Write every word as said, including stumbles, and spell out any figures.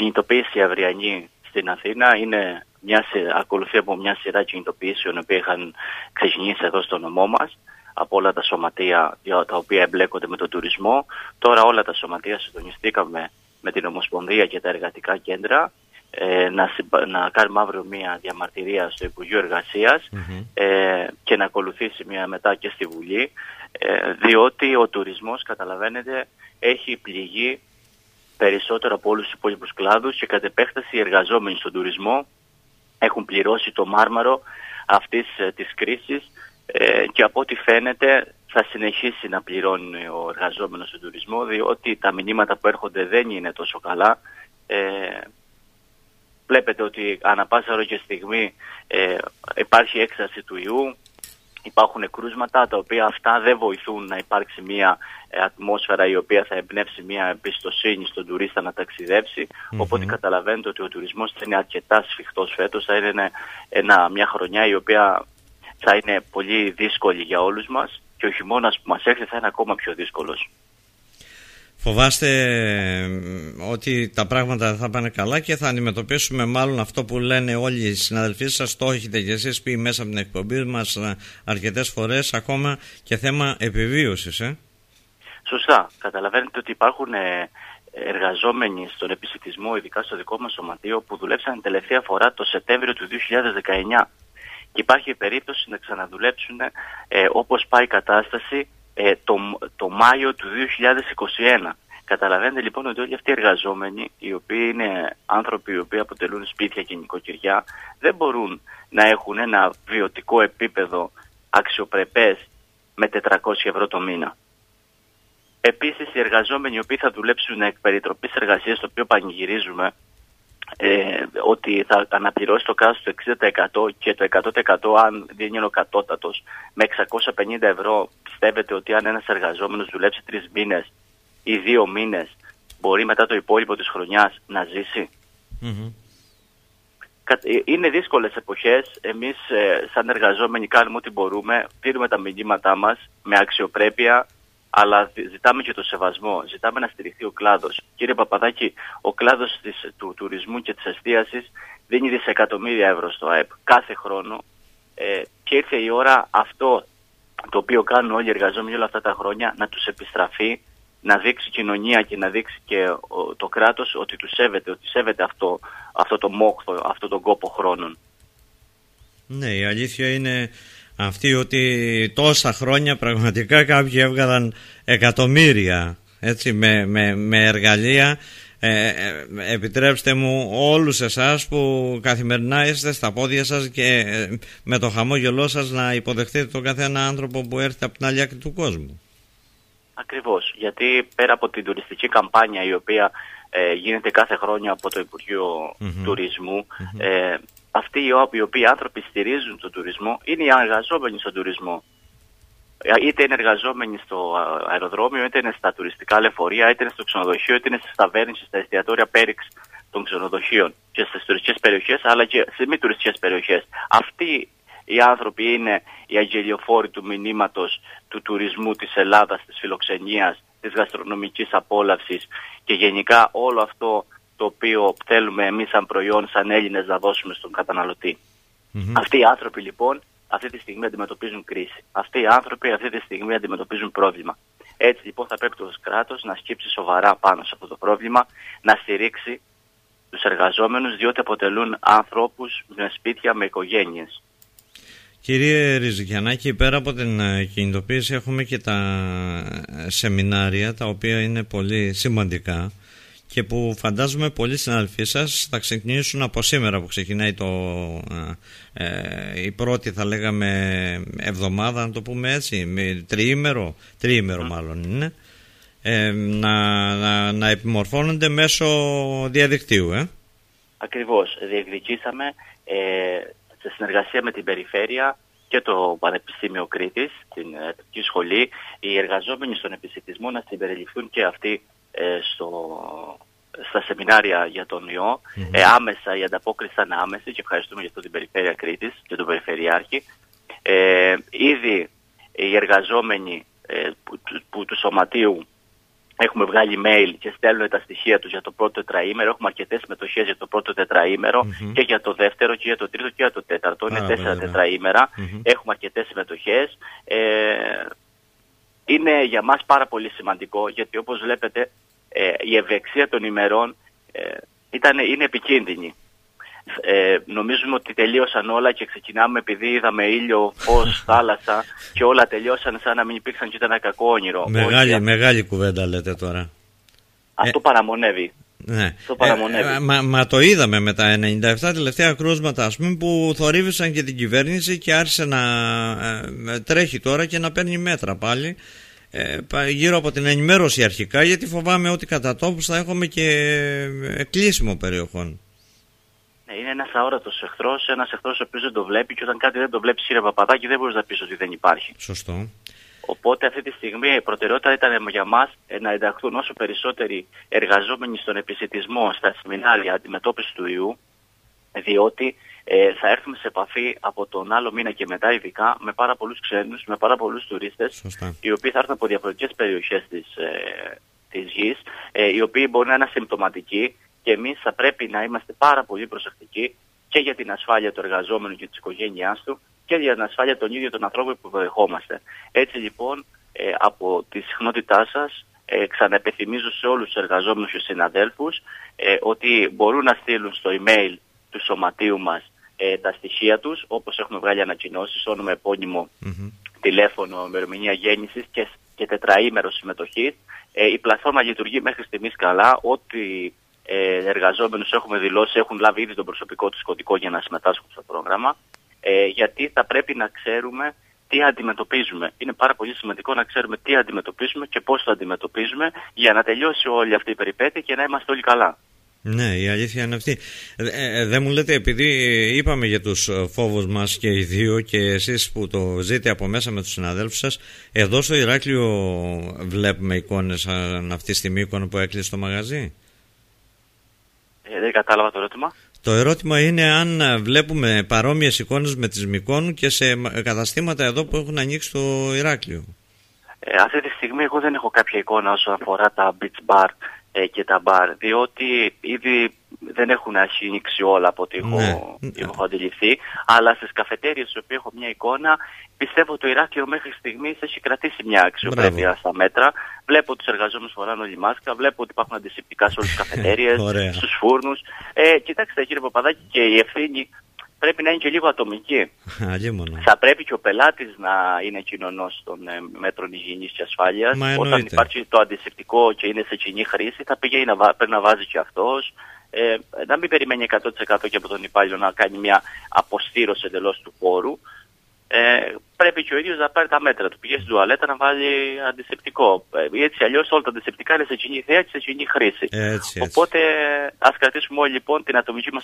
κινητοποίηση αυριανή στην Αθήνα είναι μια, ακολουθεί από μια σειρά κινητοποιήσεων που είχαν ξεκινήσει εδώ στο νομό μας από όλα τα σωματεία τα οποία εμπλέκονται με τον τουρισμό. Τώρα όλα τα σωματεία συντονιστήκαμε με την Ομοσπονδία και τα εργατικά κέντρα ε, να, να κάνουμε αύριο μια διαμαρτυρία στο Υπουργείο Εργασίας mm-hmm. ε, και να ακολουθήσει μια μετά και στη Βουλή, ε, διότι ο τουρισμός, καταλαβαίνετε, έχει πληγεί περισσότερο από όλους τους υπόλοιπους κλάδους και κατ' επέκταση οι εργαζόμενοι στον τουρισμό έχουν πληρώσει το μάρμαρο αυτής ε, της κρίσης ε, και από ό,τι φαίνεται θα συνεχίσει να πληρώνει ο εργαζόμενος στον τουρισμό, διότι τα μηνύματα που έρχονται δεν είναι τόσο καλά. Ε, βλέπετε ότι ανά πάσα ώρα και στιγμή ε, υπάρχει έξαρση του ιού, υπάρχουν κρούσματα τα οποία αυτά δεν βοηθούν να υπάρξει μια ε, ατμόσφαιρα η οποία θα εμπνεύσει μια εμπιστοσύνη στον τουρίστα να ταξιδέψει. Mm-hmm. Οπότε καταλαβαίνετε ότι ο τουρισμός θα είναι αρκετά σφιχτός φέτος, θα είναι ένα, μια χρονιά η οποία θα είναι πολύ δύσκολη για όλους μας και ο χειμώνας που μας έρχεται θα είναι ακόμα πιο δύσκολος. Φοβάστε ότι τα πράγματα δεν θα πάνε καλά και θα αντιμετωπίσουμε μάλλον αυτό που λένε όλοι οι συναδελφοί σας, το έχετε και εσείς πει μέσα από την εκπομπή μας αρκετές φορές, ακόμα και θέμα επιβίωσης. Ε? Σωστά. Καταλαβαίνετε ότι υπάρχουν εργαζόμενοι στον επισιτισμό, ειδικά στο δικό μας σωματείο, που δουλέψαν τελευταία φορά το Σεπτέμβριο του δύο χιλιάδες δεκαεννιά και υπάρχει περίπτωση να ξαναδουλέψουν ε, όπως πάει η κατάσταση Ε, το, το Μάιο του δύο χιλιάδες είκοσι ένα. Καταλαβαίνετε λοιπόν ότι όλοι αυτοί οι εργαζόμενοι, οι οποίοι είναι άνθρωποι οι οποίοι αποτελούν σπίτια και νοικοκυριά, δεν μπορούν να έχουν ένα βιωτικό επίπεδο αξιοπρεπές με τετρακόσια ευρώ το μήνα. Επίσης οι εργαζόμενοι οι οποίοι θα δουλέψουν εκ περιτροπής εργασίας, το οποίο πανηγυρίζουμε, Ε, ότι θα αναπληρώσει το κράτος το εξήντα τοις εκατό και το εκατό τοις εκατό αν δεν είναι ο κατώτατος με εξακόσια πενήντα ευρώ. Πιστεύετε ότι αν ένας εργαζόμενος δουλέψει τρεις μήνες ή δύο μήνες μπορεί μετά το υπόλοιπο της χρονιάς να ζήσει? Mm-hmm. Είναι δύσκολες εποχές. Εμείς ε, σαν εργαζόμενοι κάνουμε ό,τι μπορούμε, πήρουμε τα μηνύματά μας με αξιοπρέπεια, αλλά ζητάμε και το σεβασμό, ζητάμε να στηριχθεί ο κλάδος. Κύριε Παπαδάκη, ο κλάδος της, του τουρισμού και της εστίασης δίνει δισεκατομμύρια ευρώ στο ΑΕΠ κάθε χρόνο ε, και ήρθε η ώρα αυτό το οποίο κάνουν όλοι οι εργαζόμενοι όλα αυτά τα χρόνια να τους επιστραφεί, να δείξει κοινωνία και να δείξει και ο, το κράτος ότι τους σέβεται, ότι σέβεται αυτό, αυτό το μόχθο, αυτό τον κόπο χρόνων. Ναι, η αλήθεια είναι αυτή ότι τόσα χρόνια πραγματικά κάποιοι έβγαλαν εκατομμύρια έτσι, με, με, με εργαλεία. Ε, ε, επιτρέψτε μου όλους εσάς που καθημερινά είστε στα πόδια σας και ε, με το χαμόγελό σας να υποδεχτείτε τον καθένα άνθρωπο που έρχεται από την άλλη άκρη του κόσμου. Ακριβώς, γιατί πέρα από την τουριστική καμπάνια η οποία ε, γίνεται κάθε χρόνια από το Υπουργείο mm-hmm. Τουρισμού, mm-hmm. Ε, αυτοί οι οποίοι άνθρωποι στηρίζουν τον τουρισμό είναι οι εργαζόμενοι στον τουρισμό. Είτε είναι εργαζόμενοι στο αεροδρόμιο, είτε είναι στα τουριστικά λεωφορεία, είτε είναι στο ξενοδοχείο, είτε είναι στις ταβέρνες, στα εστιατόρια πέριξ των ξενοδοχείων και στις τουριστικές περιοχές, αλλά και σε μη τουριστικές περιοχές. Αυτοί οι άνθρωποι είναι οι αγγελιοφόροι του μηνύματος του τουρισμού της Ελλάδας, της φιλοξενίας, της γαστρονομικής απόλαυσης και γενικά όλο αυτό το οποίο θέλουμε εμείς σαν προϊόν, σαν Έλληνες να δώσουμε στον καταναλωτή. Mm-hmm. Αυτοί οι άνθρωποι λοιπόν αυτή τη στιγμή αντιμετωπίζουν κρίση. Αυτοί οι άνθρωποι αυτή τη στιγμή αντιμετωπίζουν πρόβλημα. Έτσι λοιπόν θα πρέπει το κράτος να σκύψει σοβαρά πάνω σε αυτό το πρόβλημα, να στηρίξει τους εργαζόμενους, διότι αποτελούν ανθρώπους με σπίτια, με οικογένειες. Κύριε Ριζικιανάκη, πέρα από την κινητοποίηση έχουμε και τα σεμινάρια, τα οποία είναι πολύ σημαντικά και που φαντάζομαι πολλοί συναδελφοί σας θα ξεκινήσουν από σήμερα που ξεκινάει το, ε, η πρώτη θα λέγαμε εβδομάδα, να το πούμε έτσι, με τριήμερο, τριήμερο μάλλον είναι, ε, να, να, να επιμορφώνονται μέσω διαδικτύου. Ε. Ακριβώς, διεκδικήσαμε ε, σε συνεργασία με την Περιφέρεια και το Πανεπιστήμιο Κρήτης, την Εθνική Σχολή, οι εργαζόμενοι στον επισιτισμό να συμπεριληφθούν και αυτοί Στο, στα σεμινάρια για τον ιό. Mm-hmm. Ε, άμεσα η ανταπόκριση ήταν άμεση και ευχαριστούμε για αυτό την Περιφέρεια Κρήτης και τον Περιφερειάρχη. Ε, ήδη οι εργαζόμενοι ε, που, που, του Σωματείου Έχουμε βγάλει mail και στέλνουν τα στοιχεία τους για το πρώτο τετραήμερο. Έχουμε αρκετές συμμετοχές για το πρώτο τετραήμερο mm-hmm. και για το δεύτερο και για το τρίτο και για το τέταρτο. Είναι ah, τέσσερα βέβαια. τετραήμερα. Mm-hmm. Έχουμε αρκετές συμμετοχές. Ε, είναι για μας πάρα πολύ σημαντικό, γιατί όπως βλέπετε ε, η ευεξία των ημερών ε, ήταν, είναι επικίνδυνη. Ε, νομίζουμε ότι τελείωσαν όλα και ξεκινάμε επειδή είδαμε ήλιο, φως, θάλασσα και όλα τελειώσαν σαν να μην υπήρξαν και ήταν ένα κακό όνειρο. Μεγάλη, Όχι, μεγάλη κουβέντα λέτε τώρα. Αυτό ε, παραμονεύει. Ναι. Αυτό παραμονεύει. Ε, μα, μα το είδαμε με τα ενενήντα επτά τελευταία κρούσματα, ας πούμε, που θορύβησαν και την κυβέρνηση και άρχισε να ε, τρέχει τώρα και να παίρνει μέτρα πάλι ε, γύρω από την ενημέρωση αρχικά, γιατί φοβάμαι ότι κατά τόπους θα έχουμε και κλείσιμο περιοχών. Είναι ένας αόρατος εχθρός, ένας εχθρός ο οποίος δεν το βλέπει, και όταν κάτι δεν το βλέπει, κύριε Παπαδάκη, δεν μπορείς να πεις ότι δεν υπάρχει. Σωστό. Οπότε αυτή τη στιγμή η προτεραιότητα ήταν για μας να ενταχθούν όσο περισσότεροι εργαζόμενοι στον επισιτισμό, στα σεμινάρια αντιμετώπιση του ιού, διότι ε, θα έρθουμε σε επαφή από τον άλλο μήνα και μετά, ειδικά με πάρα πολλούς ξένους, με πάρα πολλούς τουρίστες, Σωστά. οι οποίοι θα έρθουν από διαφορετικές περιοχές της, ε, της γης, ε, οι οποίοι μπορεί να είναι ασυμπτωματικοί. Και εμείς θα πρέπει να είμαστε πάρα πολύ προσεκτικοί και για την ασφάλεια του εργαζόμενου και της οικογένειάς του και για την ασφάλεια των ίδιων των ανθρώπων που δεχόμαστε. Έτσι λοιπόν, ε, από τη συχνότητά σας, ε, ξαναεπιθυμίζω σε όλους τους εργαζόμενους και συναδέλφους ε, ότι μπορούν να στείλουν στο email του σωματείου μας ε, τα στοιχεία τους, όπως έχουμε βγάλει ανακοινώσεις, όνομα, επώνυμο, mm-hmm. τηλέφωνο, ημερομηνία γέννησης και, και τετραήμερο συμμετοχής. Ε, η πλατφόρμα λειτουργεί μέχρι στιγμής καλά. Ό,τι Ε, εργαζόμενους έχουμε δηλώσει, έχουν λάβει ήδη τον προσωπικό τους κωδικό για να συμμετάσχουν στο πρόγραμμα, ε, γιατί θα πρέπει να ξέρουμε τι αντιμετωπίζουμε. Είναι πάρα πολύ σημαντικό να ξέρουμε τι αντιμετωπίζουμε και πώς το αντιμετωπίζουμε, για να τελειώσει όλη αυτή η περιπέτεια και να είμαστε όλοι καλά. Ναι, η αλήθεια είναι αυτή. Ε, ε, δεν μου λέτε, επειδή είπαμε για τους φόβους μας και οι δύο, και εσείς που το ζείτε από μέσα με τους συναδέλφους σας, εδώ στο Ηράκλειο βλέπουμε εικόνες σαν αυτή τη στιγμή, εικόνα που έκλεισε το μαγαζί? Ε, δεν κατάλαβα το ερώτημα. Το ερώτημα είναι αν βλέπουμε παρόμοιες εικόνες με τις Μυκόνου και σε καταστήματα εδώ που έχουν ανοίξει το Ηράκλειο. Ε, αυτή τη στιγμή εγώ δεν έχω κάποια εικόνα όσον αφορά τα beach bar ε, και τα bar, διότι ήδη δεν έχουν ανοίξει όλα από ό,τι έχω, ναι. έχω αντιληφθεί, αλλά στις καφετέριες στις οποίες έχω μια εικόνα, πιστεύω ότι το Ηράκλειο μέχρι στιγμής έχει κρατήσει μια αξιοπρέπεια στα μέτρα. Βλέπω τους εργαζόμενους φοράνε όλη μάσκα, βλέπω ότι υπάρχουν αντισηπτικά σε όλες τις καφετέριες, στους φούρνους. Ε, κοιτάξτε κύριε Παπαδάκη, και η ευθύνη πρέπει να είναι και λίγο ατομική. Θα πρέπει και ο πελάτης να είναι κοινωνός των ε, μέτρων υγιεινής και ασφάλειας. Όταν υπάρχει το αντισηπτικό και είναι σε κοινή χρήση, θα πηγαίνει να, πρέπει να βάζει και αυτός. Ε, να μην περιμένει εκατό τοις εκατό και από τον υπάλληλο να κάνει μια αποστήρωση εντελώς του χώρου. Ε, πρέπει και ο ίδιος να πάρει τα μέτρα του. Πηγαίνει στην τουαλέτα να βάλει αντισηπτικό. Ε, έτσι αλλιώς όλα τα αντισηπτικά είναι σε κοινή θέα και σε κοινή χρήση. Έτσι, έτσι. Οπότε ας κρατήσουμε όλοι λοιπόν την ατομική μας